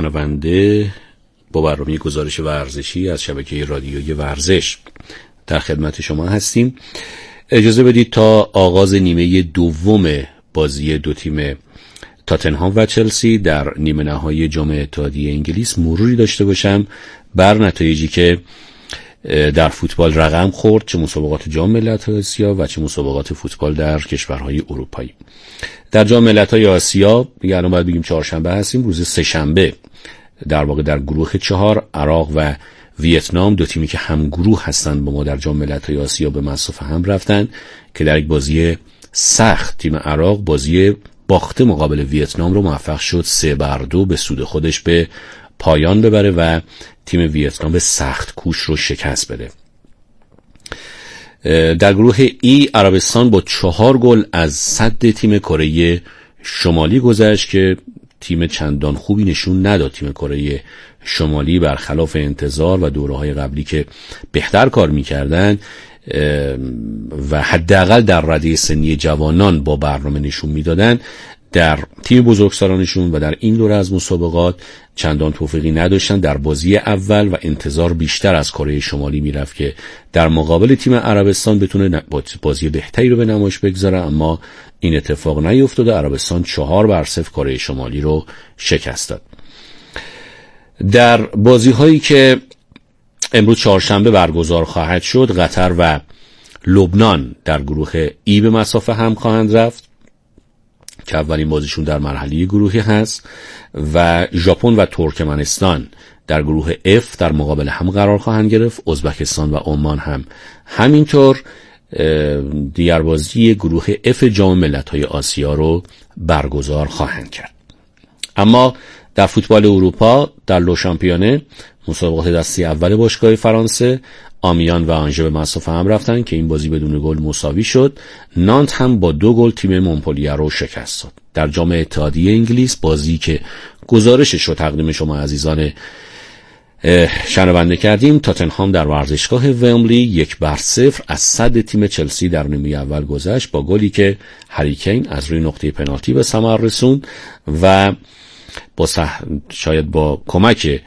شنونده با برنامه گزارش ورزشی از شبکه رادیویی ورزش در خدمت شما هستیم. اجازه بدید تا آغاز نیمه دوم بازی دو تیم تاتنهام و چلسی در نیمه نهایی جام اتحادیه انگلیس مروری داشته باشم بر نتایجی که در فوتبال رقم خورد، چه مسابقات جام ملت‌های آسیا و چه مسابقات فوتبال در کشورهای اروپایی. در جام ملت‌های آسیا دیگه الان باید بگیم چهارشنبه هستیم، روز سه‌شنبه در واقع در گروه 4 عراق و ویتنام، دو تیمی که هم گروه هستند با ما در جام ملت‌های آسیا، به مصاف هم رفتن که در یک بازی سخت تیم عراق بازی باخته مقابل ویتنام رو موفق شد 3-2 به سود خودش به پایان ببره و تیم ویتنام به سخت کوش رو شکست بده. در گروه ای عربستان با 4 گل از صد تیم کره شمالی گذشت که تیم چندان خوبی نشون نداد. تیم کره شمالی برخلاف انتظار و دوره‌های قبلی که بهتر کار می‌کردن و حداقل در رده سنی جوانان با برنامه نشون میدادن، در تیم بزرگسالانشون و در این دوره از مسابقات چندان توفیقی نداشتن. در بازی اول و انتظار بیشتر از کره شمالی میرفت که در مقابل تیم عربستان بتونه بازی بهتری رو به نمایش بگذاره، اما این اتفاق نیفتاد. عربستان 4-0 کره شمالی رو شکست داد. در بازی هایی که امروز چهارشنبه برگزار خواهد شد، قطر و لبنان در گروه ای به مصاف هم خواهند رفت که اولین بازیشون در مرحله گروهی هست و ژاپن و ترکمنستان در گروه F در مقابل هم قرار خواهند گرفت. ازبکستان و عمان هم همینطور دیگر بازی گروه F جام ملت‌های آسیا رو برگزار خواهند کرد. اما در فوتبال اروپا در لو شامپیونه مسابقات دسته اول باشگاه فرانسه، آمیان و آنژه به مصاف هم رفتن که این بازی بدون گل مساوی شد. نانت هم با 2 گل تیم مونپلیه رو شکست داد. در جام اتحادیه انگلیس بازی که گزارشش رو تقدیم شما عزیزان شنونده کردیم، تاتنهام در ورزشگاه ومبلی 1-0 از صد تیم چلسی در نیمه اول گذشت با گلی که هری کین از روی نقطه پنالتی به ثمر رسوند و شاید با کمک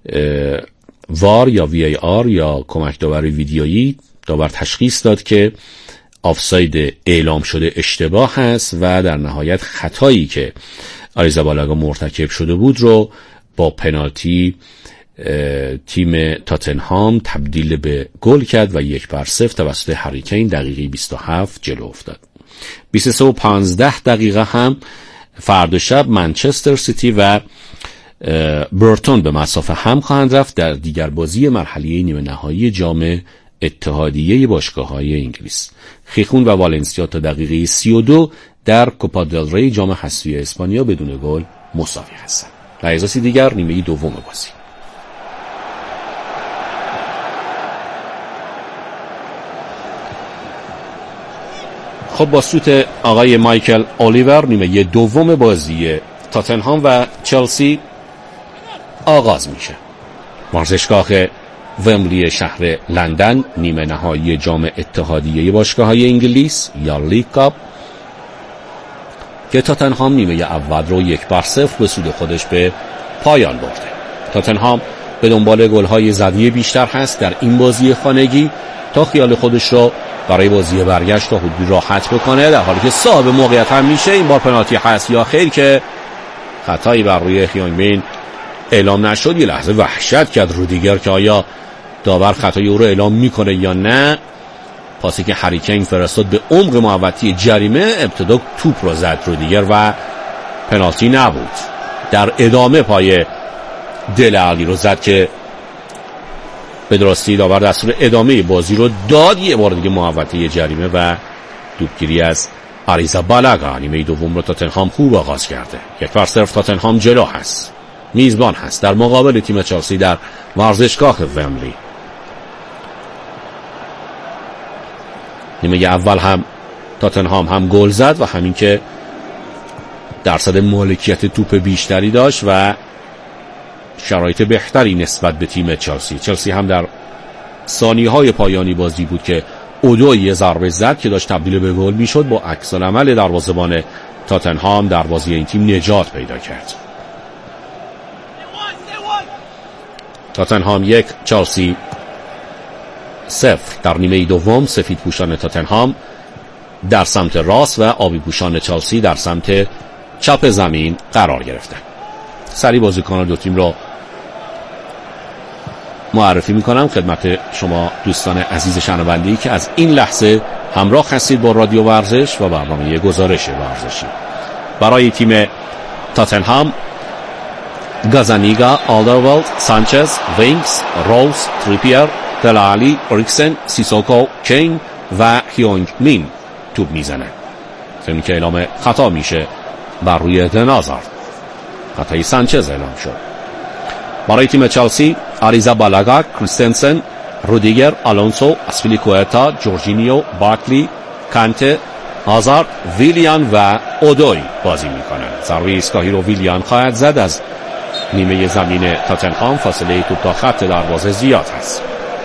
وار یا VAR یا کمک داوری ویدیویی داور تشخیص داد که آفساید اعلام شده اشتباه هست و در نهایت خطایی که آریزابالاگا مرتکب شده بود رو با پنالتی تیم تاتنهام تبدیل به گل کرد و 1-0 توسط هری کین دقیقه 27 جلو افتاد. 23:15 هم فردا شب منچستر سیتی و برتون به مصاف هم خواهند رفت در دیگر بازی مرحله نیمه نهایی جام اتحادیه باشگاه‌های انگلیس. خیخون و والنسیا تا دقیقه 32 در کوپا دل ری جام حذفی اسپانیا بدون گل مساوی هستند. لحظاتی دیگر نیمه دوم بازی. خب با سوت آقای مایکل اولیور نیمه دوم بازی تاتنهام و چلسی آغاز میشه. ورزشگاه ومبلی شهر لندن، نیمه نهایی جام اتحادیه باشگاه‌های انگلیس یا لیگ کاپ که تاتنهام نیمه اول رو 1-0 به سود خودش به پایان برده. تاتنهام به دنبال گل‌های زدی بیشتر هست در این بازی خانگی تا خیال خودش رو برای بازی برگشت تا حدودی راحت بکنه، در حالی که صاحب موقعیت هم میشه. این بار پنالتی هست یا خیر که خطایی بر روی هیونگ اعلام نشد. یه لحظه وحشت کرد رودیگر که آیا داور خطای او رو اعلام میکنه یا نه. پاسی که هری کین فرستاد به عمق محوطه جریمه، ابتدا توپ رو زد رودیگر و پنالتی نبود. در ادامه پای دل علی رو زد که به درستی داور دستور ادامه بازی رو داد. یه بار دیگه محوطه جریمه و توپگیری از آریزابالاگا. نیمه دوم رو تاتنهام خوب آغاز کرده. 1-0 تاتنهام جلو هست، میزبان هست در مقابل تیم چلسی در ورزشگاه ومبلی. نیمه اول هم تاتنهام هم گل زد و همین که درصد مالکیت توپ بیشتری داشت و شرایط بهتری نسبت به تیم چلسی. چلسی هم در ثانیه‌های پایانی بازی بود که اودوی ضربه زد که داشت تبدیل به گل میشد. با عکس العمل دروازه‌بان تاتنهام دروازه این تیم نجات پیدا کرد. تاتنهام 1 چلسی 0. در نیمه دوم سفید پوشان تاتنهام در سمت راست و آبی پوشان چلسی در سمت چپ زمین قرار گرفتند. سریع بازیکنان دو تیم را معرفی میکنم خدمت شما دوستان عزیز شنونده‌ای که از این لحظه همراه هستید با رادیو ورزش و برنامه گزارش ورزشی. برای تیم تاتنهام گازانیگا، آلدرولد، سانچز، وینکس، روز، تریپیر، دلالی، اریکسن، سیسوکو، کین و هیونگ مین توپ میزنند. ضمن که اعلام خطا میشه بر روی ایدن هازارد. خطای سانچز اعلام شد. برای تیم چلسی آریزابالاگا، کریستنسن، رودیگر، آلونسو، اسپیلیکوئتا، جورجینیو، بارکلی، کانته، هازارد، ویلیان و اودوی بازی میکنند. ضربه ایستگاهی رو ویلیان خواهد زد. از نیمه زمین تاتنهام فاصله توپ تا خط دروازه زیاد هست.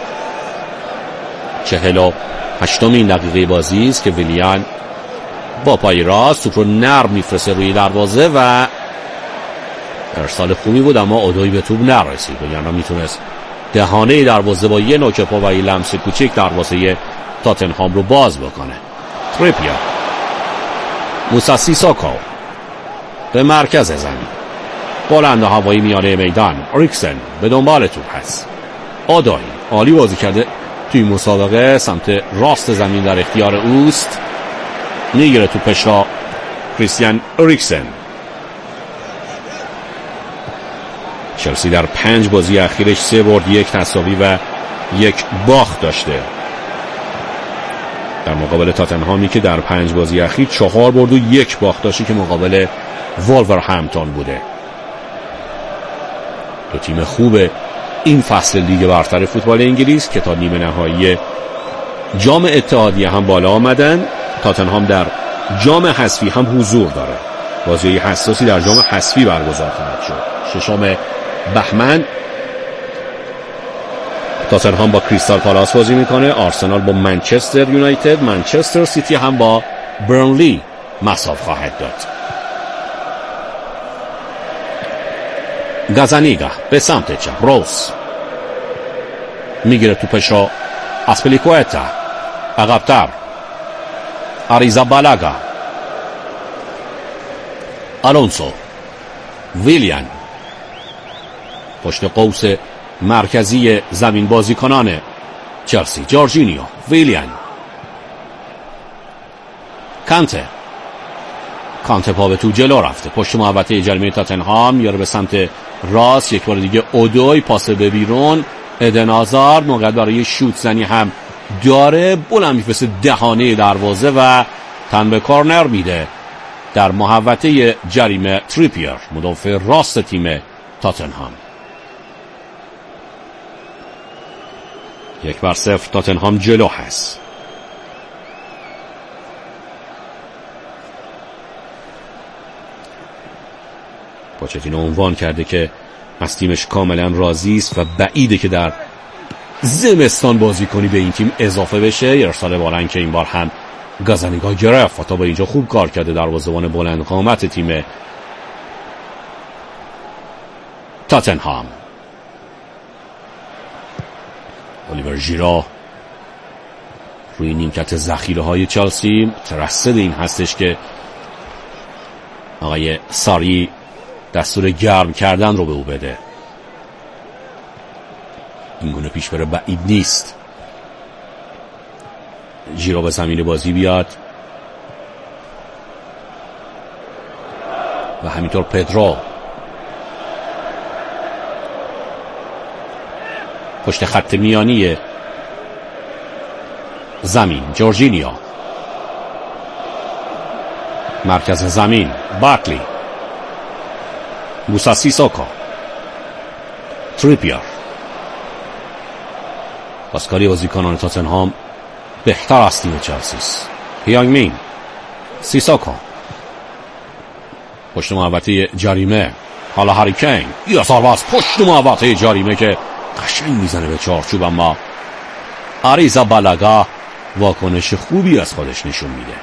48مین دقیقه بازی است که ویلیان با پای راست توپ رو نرم میفرسته روی دروازه و ارسال خوبی بود، اما اودوی به توپ نرسید. یعنی میتونست دهانه دروازه با یه نوک پا و یه لمس کوچیک دروازه تاتنهام رو باز بکنه. تریپیر، موسی سیسوکو به مرکز زمین، بلند و هوایی میانه میدان. اریکسن به دنبال توپ هست. اودوی عالی بازی کرده توی مسابقه، سمت راست زمین در اختیار اوست، میگیره توپش را کریستیان اریکسن. چلسی در 5 بازی اخیرش 3 برد، 1 تساوی و 1 باخت داشته، در مقابل تاتنهامی که در 5 بازی اخیر 4 برد و 1 باخت داشته که مقابل وولورهمپتون بوده. دو تیم خوب این فصل لیگ برتر فوتبال انگلیس که تا نیمه نهایی جام اتحادیه هم بالا آمدن. تاتنهام در جام حذفی هم حضور داره. بازی حساسی در جام حذفی برگزار خواهد شد. 6 بهمن تاتنهام با کریستال پالاس بازی میکنه. آرسنال با منچستر یونایتد، منچستر سیتی هم با برنلی مصاف خواهد داد. گازانیگا به سمت چپ، روز میگیره توپش را، اسپیلیکوئتا عقب‌تر، آریزابالاگا، آلونسو، ویلیان پشت قوس مرکزی زمین بازیکنان چلسی، جورجینیو، ویلیان، کانته پا به تو جلو رفته، پشت محوطه جریمه تاتنهام میاره به سمت راست، یک بار دیگه اودوی پاس به بیرون، ایدن هازارد موقعیت برای شوت زنی هم داره، بلند میفرسته دهانه دروازه و تن به کورنر میده در محوطه جریمه. تریپیر مدافع راست تیم تاتنهام. 1-0 تاتنهام جلو هست. پوچتینو عنوان کرده که از تیمش کاملا راضی است و بعیده که در زمستان بازیکنی به این تیم اضافه بشه. ارسال بالن که این بار هم گازانیگا گرفت و تا به اینجا خوب کار کرده دروازه‌بان بلند قامت تیم تاتنهام. الیور ژیرو روی نیمکت ذخیره‌های چلسی مترصد این هستش که آقای ساری دستور گرم کردن رو به او بده. این گونه پیش بره بعید نیست. ژیرو به زمین بازی بیاد و همینطور پدرو پشت خط میانی زمین. جورجینیو مرکز زمین، بارکلی، موسی سیسوکو، تریپیر. پاسکاری بازیکنان تاتنهام بهتر از تیم چلسی است. هیونگ مین، سیسوکو پشت محوطه جریمه، حالا هری کین، یا سارواز پشت محوطه جریمه که قشنگ میزنه به چارچوب، اما آریزابالاگا واکنش خوبی از خودش نشون میده.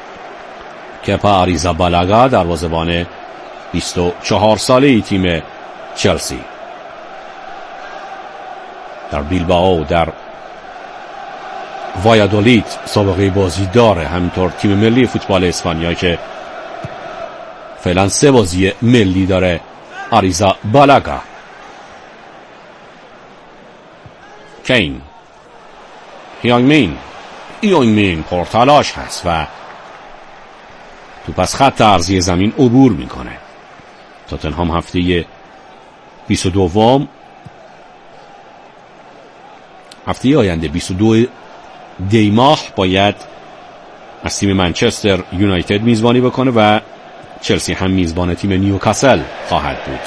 کپا آریزابالاگا دروازه‌بان 24 ساله تیم چلسی در بیلبائو، در وایادولید سابقه بازی داره. همینطور تیم ملی فوتبال اسپانیا که فعلا 3 بازی ملی داره. آریزا بالاگا، کین، هیانگمین پرتلاش هست و توپ از خط عرضی زمین عبور میکنه. تاتنهام هفته 22 هفته آینده 22 دی ماه باید از تیم منچستر یونایتد میزبانی بکنه و چلسی هم میزبان تیم نیوکاسل خواهد بود.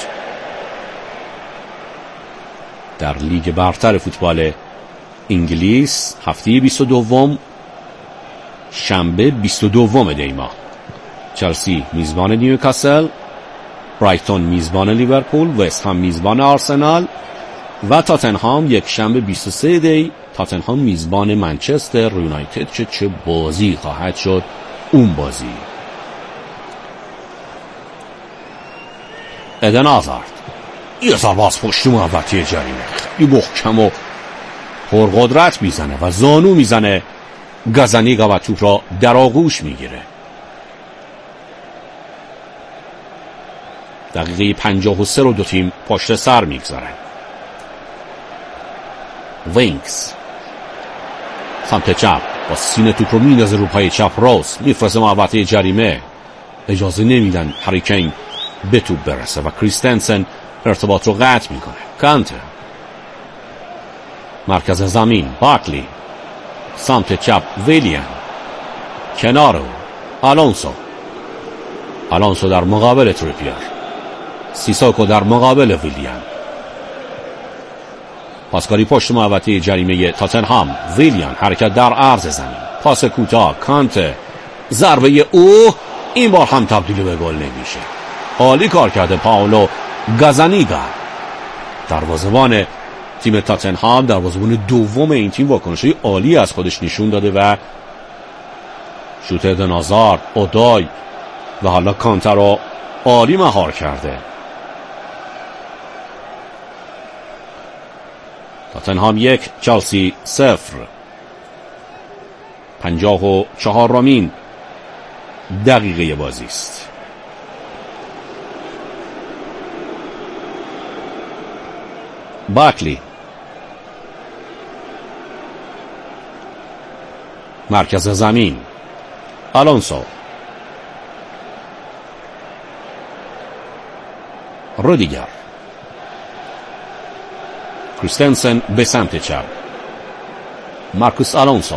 در لیگ برتر فوتبال انگلیس هفته 22 شنبه 22 دی ماه چلسی میزبان نیوکاسل، برایتون میزبان لیورپول، وست هم میزبان آرسنال و تاتنهام یک شنبه 23 دی تاتنهام میزبان منچستر یونایتد. چه بازی خواهد شد اون بازی. ادن آزارد یه ضربه پشت محوطه جریمه، خیلی محکم و پرقدرت میزنه و زانو میزنه گازانیگا و توپ را در آغوش میگیره. دقیقه 53 رو دو تیم پشت سر میگذارن. وینکس سمت چپ با سینه توپ رو میندازه رو پای چپ راست، میفرسته محوطه جریمه. اجازه نمیدن هری کین به توپ برسه و کریستنسن ارتباط رو قطع میکنه. کانته مرکز زمین، باکلی سمت چپ، ویلیان کنارو، آلونسو در مقابل تریپیر، سیساکو در مقابل ویلیان. پاسکاری پشت محوطه جریمه تاتنهام، ویلیان حرکت در عرض زمین، پاس کوتاه، کانته ضربه او این بار هم تبدیل به گل نمیشه. عالی کار کرده پاولو گازانیگا، دروازه‌بان تیم تاتنهام، دروازه‌بان دوم این تیم، واکنشی عالی از خودش نشون داده و شوت ادن آزارد، اودای و حالا کانته را عالی مهار کرده. تاتنهام 1 چلسی 0. 54 دقیقه بازی است. باکلی مرکز زمین، آلونسو، رودیگر، کریستنسن به سمت چپ، مارکوس آلونسو.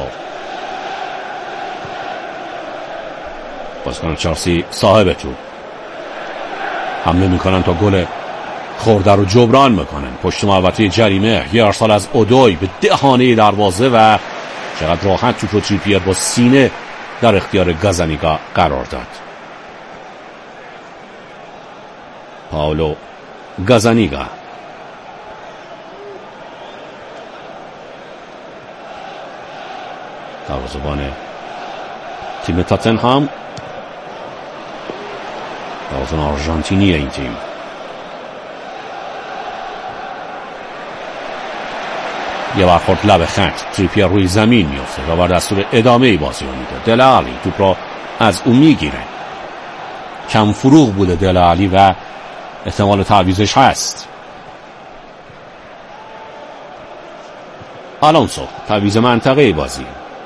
بازیکن چلسی صاحب توپ حمله میکنن تا گل خورده رو جبران میکنن. پشت محوطه جریمه یه ارسال از اودوی به دهانه دروازه و چقدر راحت توپ رو تریپیر با سینه در اختیار گازانیگا قرار داد. پاولو گازانیگا دروازه‌بان تیم تاتنهام، دروازه‌بان آرژانتینی این تیم. یه برخورد لب خط، تریپیر روی زمین میفته و بر دستور ادامه بازی رو میده. دل علی توپ را از اون میگیره. کم فروغ بوده دل علی و احتمال تعویضش هست. آلونسو تعویض منطقه بازی.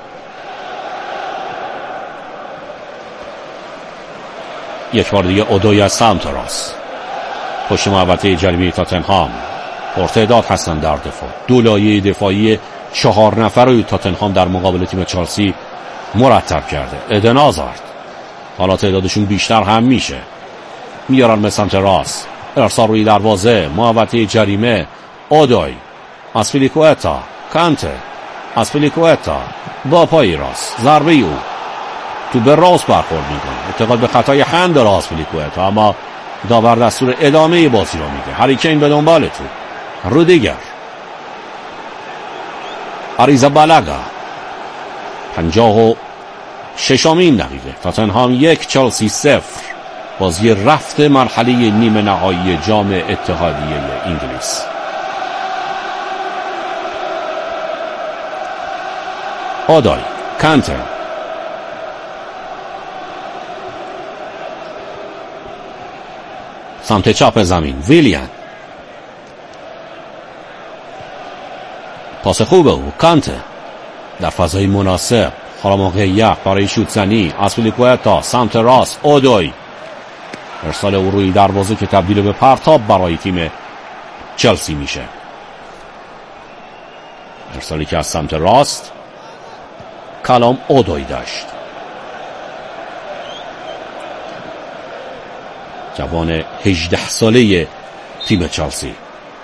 یک بار دیگه اودوی از سمت راست، پشت محوطه جریمه تاتنهام. پرتعداد هستن در دفاع. 2 لایه دفاعی 4 نفر روی تاتنهام در مقابل تیم چلسی مرتب کرده. ادن آزارد حالا تعدادشون بیشتر هم میشه. میارن به سمت راست، ارسال روی دروازه، محوطه جریمه، اودوی، آسپلیکوئتا، کانته، آسپلیکوئتا با پای راست، ضربه او تو به راست برخورد میکنه. اعتقاد به خطای هند داره آسپلیکوئتا، اما داور دستور ادامه بازی رو میده. هری کین به دنبال تو، رودیگر، آریزا بالاگا. 56 دقیقه، تاتنهام 1 چلسی 0. بازی رفت مرحله نیمه نهایی جام اتحادیه انگلیس. آدای، کانتر، سمت چپ زمین ویلیان، پاس خوبه او کانتر در فضای مناسب، حالا موقعیت برای شوت زنی. آسپلیکوئتا سمت راست، اودوی ارسال او روی دروازه که تبدیل به پرتاب برای تیم چلسی میشه. ارسالی که از سمت راست کلام اودوی داشت. جوان 18 ساله تیم چلسی.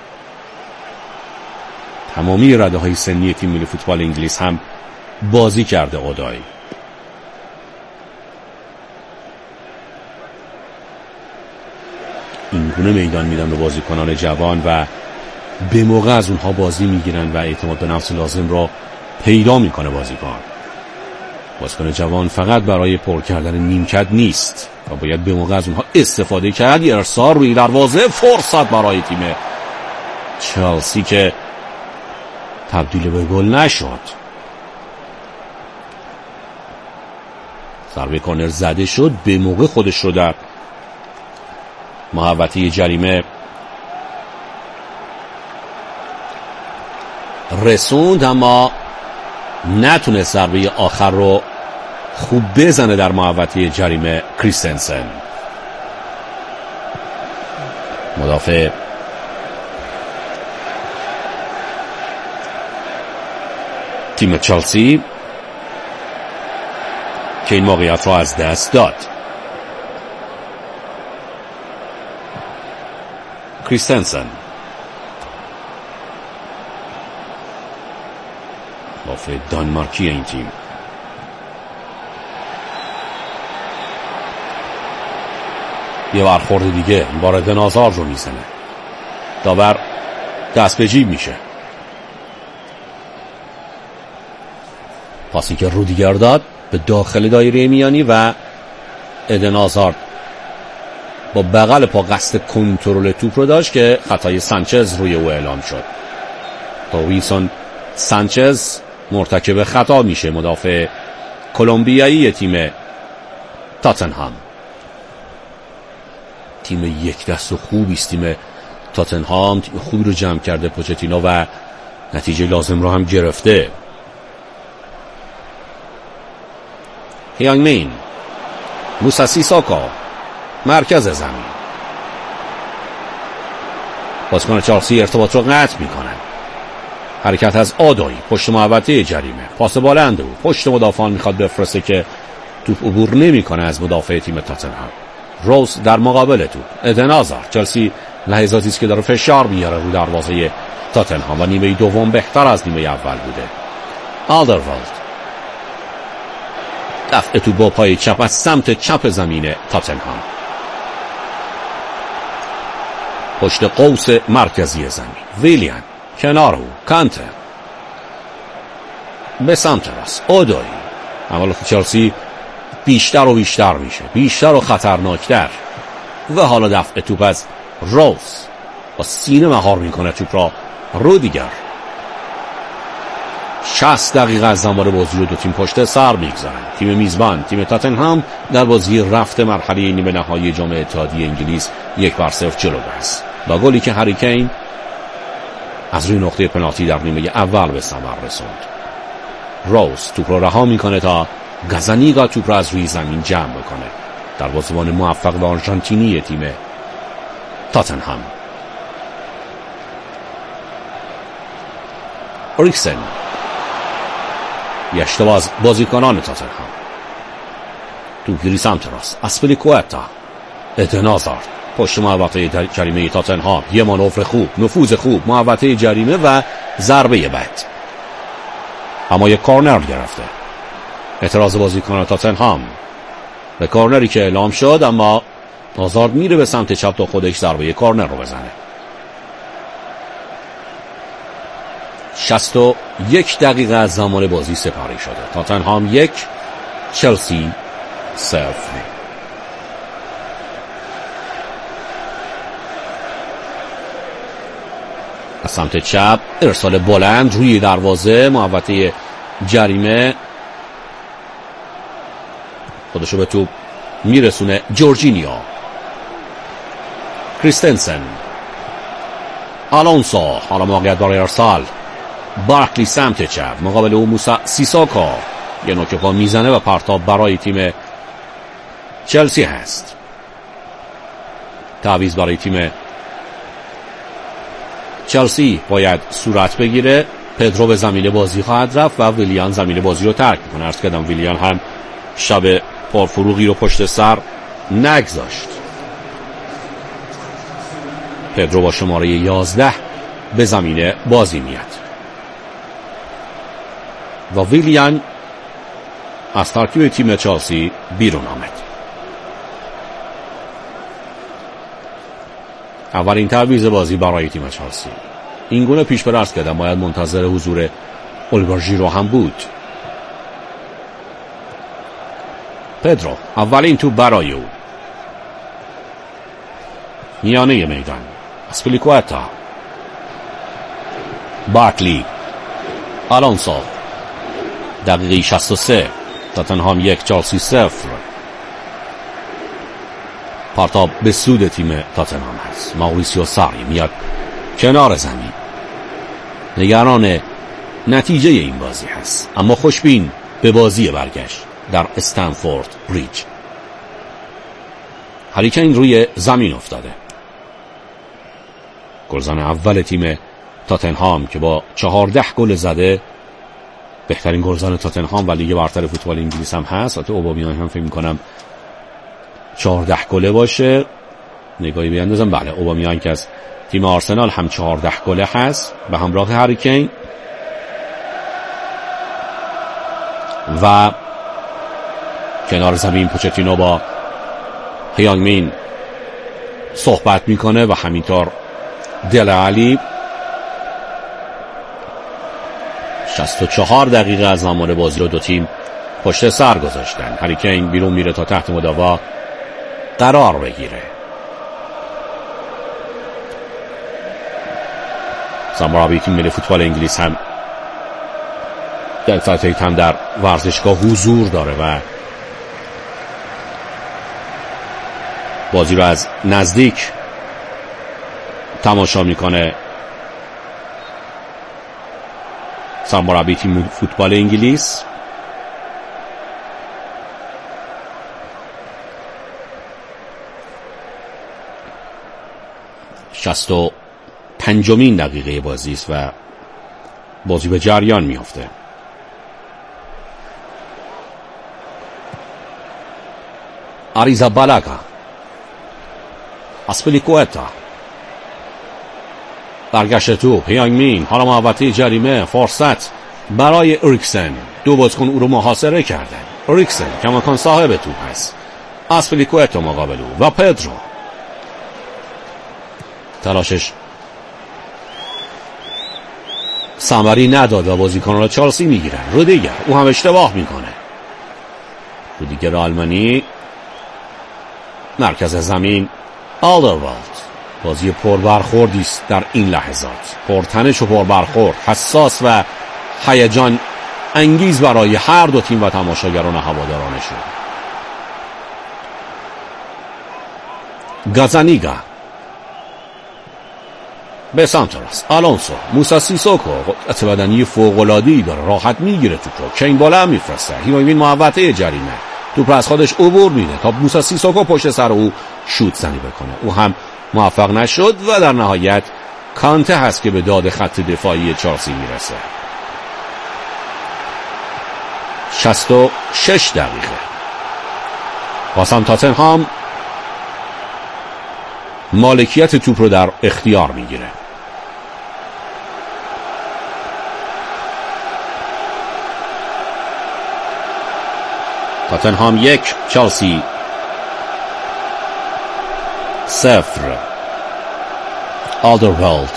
تمامی رده های سنی تیم ملی فوتبال انگلیس هم بازی کرده اودوی. این گونه میدان میدن به بازیکنان جوان و به موقع از اونها بازی میگیرن و اعتماد به نفس لازم را پیدا میکنه بازیکن جوان فقط برای پر کردن نیمکت نیست و باید به موقع از اونها استفاده کرد. ارسال روی دروازه، فرصت برای تیم چلسی که تبدیل به گل نشد. ضربه کورنر زده شد، به موقع خودش رو در محوطه جریمه رسوند، اما نتونست ضربه آخر رو خوب بزنه در محوطه جریمه. کریستنسن مدافع تیم چلسی که این موقعیت رو از دست داد. کریستنسن مدافع دانمارکی این تیم. یه برخورد دیگه این بار ادن هازارد رو میزنه. داور دست به جیب میشه. پاسی که رودیگر داد به داخل دایره میانی و ادن هازارد با بغل پا قصد کنترل توپ رو داشت که خطای سانچز روی او اعلام شد. داوینسون سانچز مرتکب خطا میشه، مدافع کلمبیایی تیم تاتنهام. تیم یک دست و خوبی است تیم تاتنهام، تیم خوبی رو جمع کرده پوچتینو و نتیجه لازم رو هم گرفته. هیانگ مین، موسی سیساکا مرکز زمین. بازیکن چلسی ارتباط رو قطع میکنن. حرکت از آدایی پشت محوطه جریمه، پاس بلند او پشت مدافعان میخواد بفرسته که توپ عبور نمیکنه از مدافع تیم تاتنهام. روز در مقابل توپ، ادن هازارد. چلسی لحظاتی است که داره فشار میاره رو دروازه تاتنهام و نیمه دوم بهتر از نیمه اول بوده. آلدرولد دفع توپ با پای چپ از سمت چپ زمین تاتنهام، پشت قوس مرکزی زمین. ویلیان کنار او، کانتر به سمت راست، اودوی. عملات چلسی بیشتر و بیشتر میشه، بیشتر و خطرناکتر. و حالا دفع توپ از روز با سینه مهار میکنه توپ را. رودیگر 60 دقیقه از زمان بازی رو دو تیم پشت سر میگذارن. تیم میزبان تیم تاتنهام در بازی رفت مرحله نیمه نهایی جام اتحادیه انگلیس 1-0 جلو است با گلی که هری کین از روی نقطه پنالتی در نیمه اول به ثمر رسوند. روز توپ رو رها میکنه تا گازانیگا توپ رو از روی زمین جمع بکنه. دروازه‌بان موفق و آرژانتینی تیم تاتنهام. اوریکسن یه اشتباه از بازیکنان تاتنهام. توپگیری سمت راست، آسپلیکوئتا، ادن هازارد پشت محوطه جریمه تاتنهام. یه مانور خوب، نفوذ خوب، محوطه جریمه و ضربه بد، اما یه کورنر گرفته. اعتراض بازیکنان تاتنهام به کورنری که اعلام شد، اما هازارد میره به سمت چپ تا خودش ضربه کورنر رو بزنه. 61 دقیقه از زمان بازی سپری شده. تاتنهام 1 چلسی 0. از سمت چپ ارسال بلند روی دروازه، محوطه جریمه، خودشو به توپ میرسونه جورجینیو، کریستنسن، آلونسو، حالا موقعیت برای ارسال، بارکلی سمت چپ، مقابل او موسی سیسوکو یه نوک پا میزنه و پرتاب برای تیم چلسی هست. تعویض برای تیم چلسی باید صورت بگیره. پدرو به زمین بازی خواهد رفت و ویلیان زمین بازی رو ترک میکنه. عرض کردم ویلیان هم شب پرفروغی رو پشت سر نگذاشت. پدرو با شماره 11 به زمین بازی میاد و ویلیان از ترکیب تیم چلسی بیرون آمد. اولین تعویض بازی برای تیم چلسی. این گونه پیش بر عرض کردم باید منتظر حضور الیور ژیرو هم بود. پدرو اولین توپ برای او، میانه میدان، اسپلیکوئتا، بارکلی، آلونسو. دقیقه 63 تاتنهام 1 چلسی 0. پرتاب به سود تیم تاتنهام هست. ماوریسیو ساری میاد کنار زمین، نگران نتیجه این بازی هست اما خوشبین به بازی برگشت در استنفورد بریج. هری کین روی زمین افتاده. گلزن اول تیم تاتنهام که با 14 گل زده بهترین گلزن تاتنهام و لیگ برتر فوتبال انگلیس هم هست. البته اوبامیانگ هم فکر می‌کنم 14 گله باشه. نگاهی بیاندازم، بله اوبامیانگ که از تیم آرسنال هم 14 گله هست به همراه هری کین. و کنار زمین پوچتینو با هیانگ مین صحبت میکنه و همینطور دل علی. 64 دقیقه از زمان بازی رو دو تیم پشت سر گذاشتن. هری کین بیرون میره تا تحت مدافع قرار بگیره. مربی تیم ملی فوتبال انگلیس هم در فترات هم در ورزشگاه حضور داره و بازی رو از نزدیک تماشا میکنه. سرمربی تیم فوتبال انگلیس شصت پنجمین دقیقه بازی است و بازی به جریان میافته. آریزابالاگا، اسپلیکوئتا، برگشت توپ، هیانگ مین، حالا محوطه جریمه، فرصت برای اریکسن. دو بازیکن او رو محاصره کردن. اریکسن کماکان صاحب توپ هست. اسپلیکوئتا مقابل او و پدرو. تلاشش ثمری نداد و بازیکنان چلسی میگیرن. رودیگر، او هم اشتباه میکنه. رودیگر آلمانی مرکز زمین. آلدروالد، بازی پربرخوردی است در این لحظات، پرتنش و پربرخورد، حساس و هیجان انگیز برای هر دو تیم و تماشاگران و هوادارانشون. گازانیگا به سمت راست، آلونسو، موسی سیسوکو قدرت بدنی فوق‌العاده‌ای داره، راحت میگیره توپو، کین بالا میفرسته، هیماوین محوطه جریمه، توپ از خودش عبور میده تا موسی سیسوکو پشت سر او شوت زنی بکنه. او هم موفق نشد و در نهایت کانته هست که به داد خط دفاعی چلسی میرسه. 66 دقیقه بازم تاتنهام مالکیت توپ رو در اختیار میگیره. تاتنهام 1 چلسی 0. آلدروالد،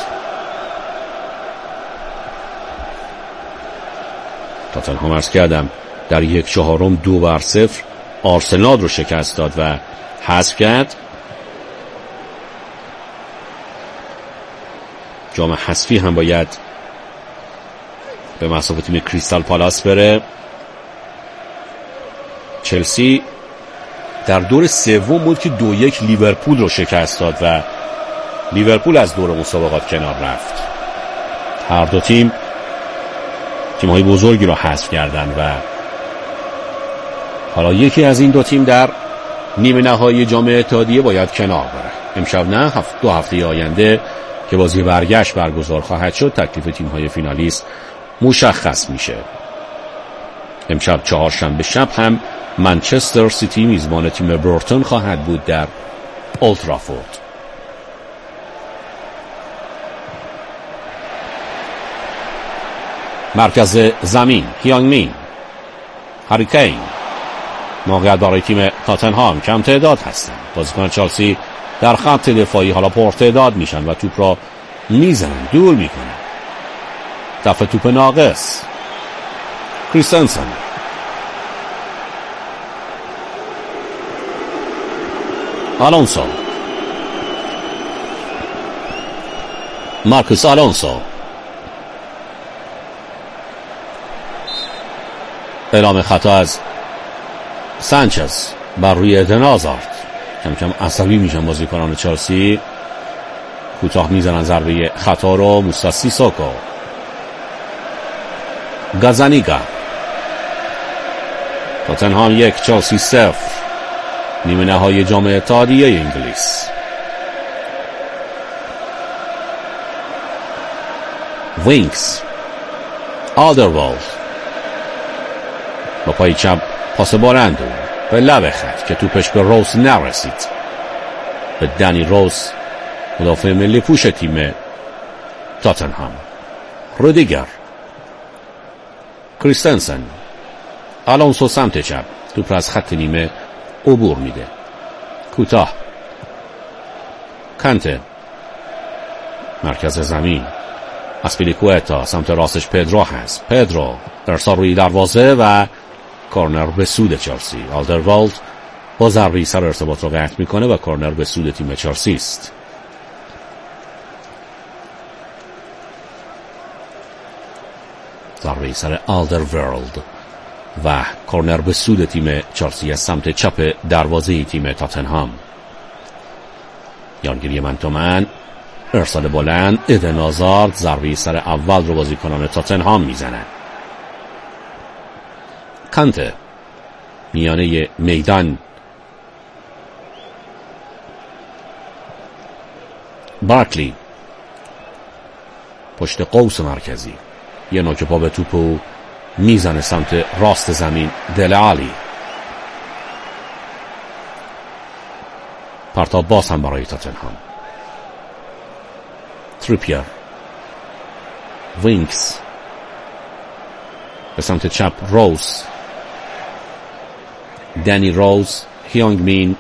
تاتنهام عرض کردم در 1/4 2-0 آرسنال رو شکست داد و حذف کرد. جام حذفی هم باید به مصاف تیم کریستال پالاس بره. چلسی در دور سوم بود که 2-1 لیورپول رو شکست داد و لیورپول از دور مسابقات کنار رفت. هر دو تیم‌های بزرگی رو حذف کردن و حالا یکی از این دو تیم در نیمه نهایی جام اتحادیه باید کنار بره. امشب نه، 2 هفته آینده که بازی برگشت برگزار خواهد شد تکلیف تیم‌های فینالیست مشخص میشه. امشب چهارشنبه شب هم منچستر سیتی میزبان تیم برایتون خواهد بود در اولد ترافورد. مرکز زمین هیانگ مین، هری کین، موقعیت برای تیم تاتنهام. کم تعداد هستند بازیکن چلسی در خط دفاعی، حالا پرتعداد میشن و توپ را میزنن، دور میکنن. دفع توپ ناقص، کریستنسن، آلونسو، مارکوس آلونسو. اعلام خطا از سانچز بر روی ایدن هازارد. کم کم عصبی میشن بازیکنان چلسی، کوتاه میزنن ضربه خطا رو. موسی سیسوکو، گازانیگا. تاتنهام 1 چلسی 0. نیمه نهایی جام اتحادیه انگلیس. وینکس، آلدروالد با پای چپ پاس بلند به لبه خط که توپش به روز نرسید. به دنی روز، مدافع ملی پوش تیم تاتنهام. رودیگر، کریستنسن، آلونسو سمت چپ، توپ را از خط نیمه عبور میده. کوتاه، کانته، مرکز زمین، اسپیلیکوئتا، سمت راستش پدرو هست. پدرو ارسال روی دروازه و کورنر به سود چلسی. آلدروالد با ضربه سر ارتباط را قطع میکنه و کورنر به سود تیم چلسی است. ضربه سر آلدروالد و کورنر به سود تیم چلسی از سمت چپ دروازه تیم تاتنهام. یانگیری من تو من، ارسال بلند، ایدن هازارد ضربه سر اول رو بازیکنان تاتنهام میزنن. کانته میانه میدان، بارکلی پشت قوس مرکزی، یه نوک پا به توپو میزنه سمت راست زمین. دل علی، پرتاب باز هم برای تاتنهام. تریپیر، وینکس به سمت چپ، روز، دنی روز، هیانگ مین،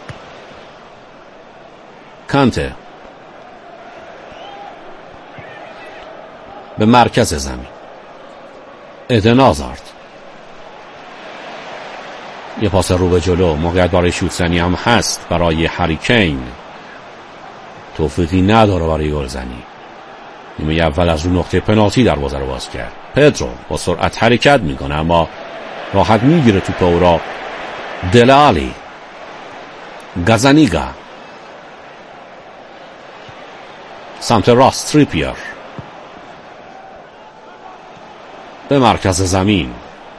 کانته به مرکز زمین. ایدن هازارد، یه پاس رو به جلو، موقعیت برای شوت زنی هم هست برای هری کین. توفیقی نداره برای گل زنی. نیمه اول از رو نقطه پنالتی دروازه رو باز کرد. پدرو با سرعت حرکت میکنه اما راحت میگیره توپ او را. دل علی، گازانیگا سمت راست، تریپیر به مرکز زمین.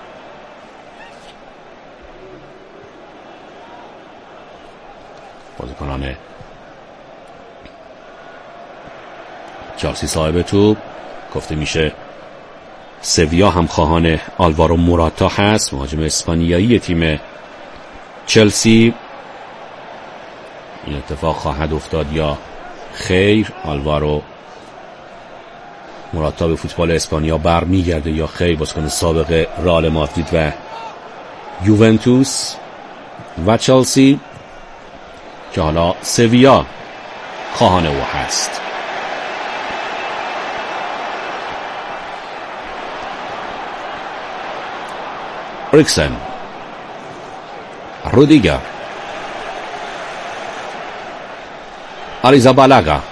بازیکنان چلسی صاحب توپ، گفته میشه سویا هم خواهان آلوارو موراتا هست، مهاجم اسپانیایی تیم چلسی. این اتفاق خواهد افتاد یا خیر؟ آلوارو موراتا به فوتبال اسپانیا برمیگرده یا خیر؟ بازیکن سابق رئال مادرید و یوونتوس و چلسی که حالا سویا خواهان او هست. اریکسن، رودیگر، آریزابالاگا،